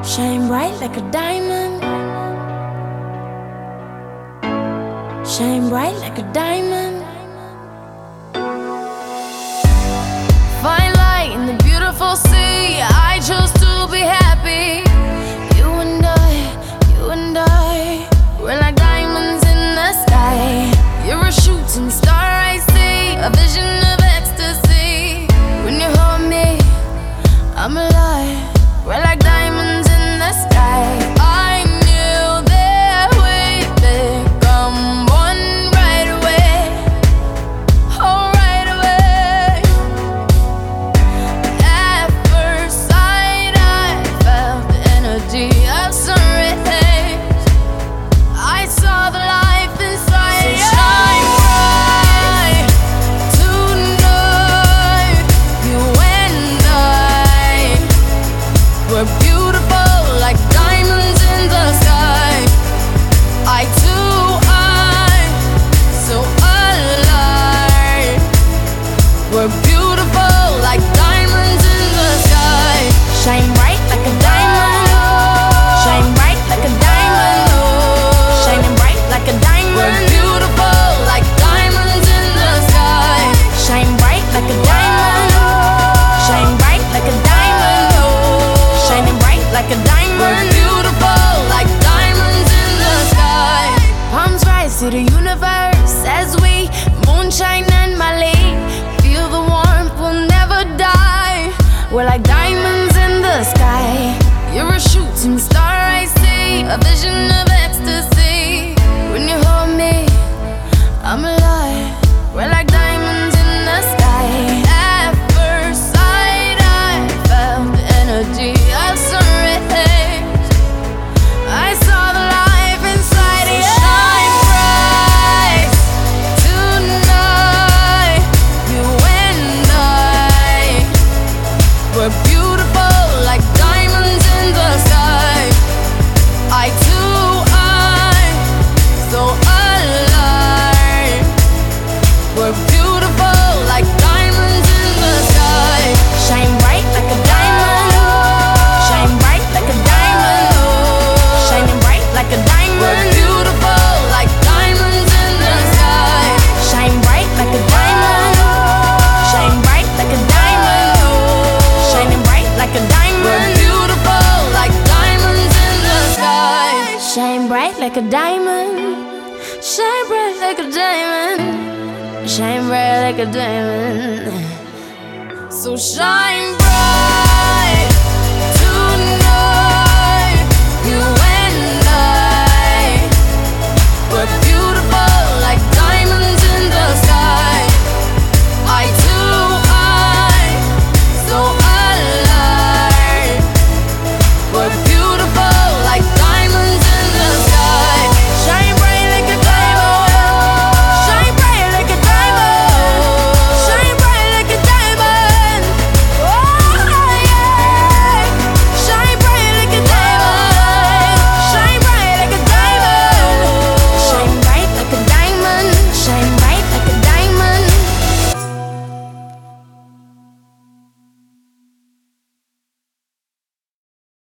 Shine bright like a diamond. Shine bright like a diamond. Fine light in the beautiful sea. I chose to be happy. You and I, we're like diamonds in the sky. You're a shooting star, I see, a vision of ecstasy. When you hold me, I'm alive. We're like diamonds in the sky. I knew that we'd become one right away. Oh, right away. At first sight, I felt the energy of sun rays. I saw the life inside you. So shine bright tonight. You and I, we're beautiful like diamonds in the sky. Eye to eye, so alive. We're beautiful like diamonds in the sky. Shine bright like a diamond. Shine bright like a diamond. Oh, shining bright like a diamond. We're beautiful like diamonds in the sky. Shine bright like a diamond. Shine bright like a diamond. Oh, shining bright like a diamond. We're beautiful like diamonds in the sky. Palms rise to the universe as we moonshine and Mali. Feel the warmth, we'll never die. We're like diamonds in the sky. You're a shooting star, I see, a vision of ecstasy. When you hold me, I'm alive. We're like diamonds in the sky. At first sight, I felt the energy of sun rays. I saw the life inside you. Shine bright tonight. You and I, we're beautiful like diamonds in the sky. Eye to eye, so alive. We're beautiful like diamonds in the sky. Shine bright like a diamond. Shine bright like a diamond. Oh, shining bright like a diamond. We're beautiful like diamonds in the sky. Shine bright like a diamond. Shine bright like a diamond. Oh, shining bright like a diamond. We're beautiful like diamonds in the sky. Shine bright like a diamond. Shine bright like a diamond. Shine bright like a diamond. So shine bright.